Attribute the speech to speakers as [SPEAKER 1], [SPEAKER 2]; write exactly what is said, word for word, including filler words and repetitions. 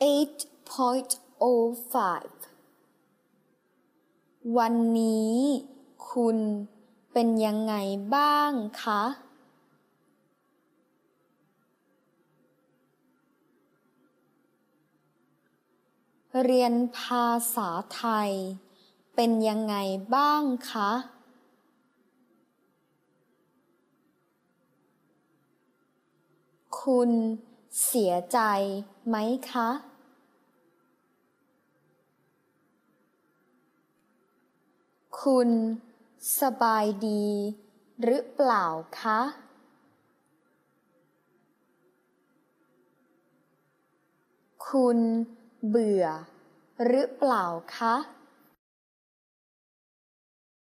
[SPEAKER 1] eight point oh five วันนี้คุณเป็นยังไงบ้างคะเรียนภาษาไทยเป็นยังไงบ้างคะคุณเสียใจไหมคะคุณสบายดีหรือเปล่าคะคุณเบื่อหรือเปล่าคะ